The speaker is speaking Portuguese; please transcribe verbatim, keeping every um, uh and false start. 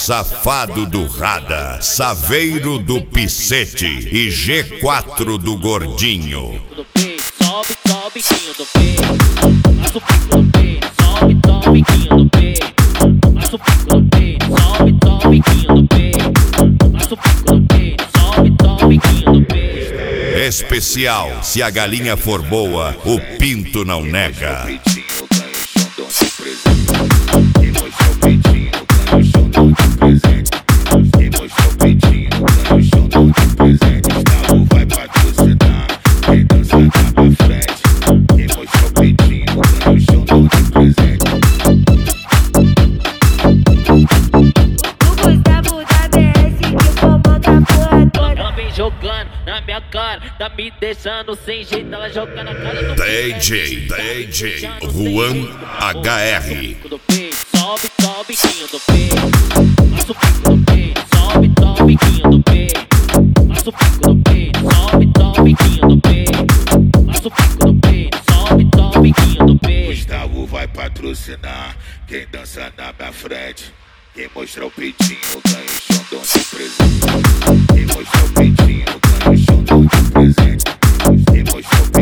Safado do Rada, Saveiro do Picete e G quatro do Gordinho. Sobe, sobe, biquinho do peito. Passa o pico do peito. Sobe, sobe, biquinho do peito. Passa o pico do peito. Sobe, sobe, biquinho do peito. Passa o pico do peito. Sobe, sobe, biquinho do peito. Especial, se a galinha for boa, o pinto não nega. Jogando na minha cara, tá me deixando sem jeito, ela joga na cara do D J, D J, Juan H R. Sobe, sobe, biquinho do peito. Passa o pico do peito. Sobe, sobe, biquinho do peito. Passa o pico do peito. Sobe, sobe, biquinho do peito. Passa o pico do peito. Sobe, sobe, biquinho do peito. Gustavo vai patrocinar quem dança na minha frente. Quem mostra o peitinho ganha o xandão de presente. Quem mostra o peitinho ganha o xandão de presente. Quem mostra o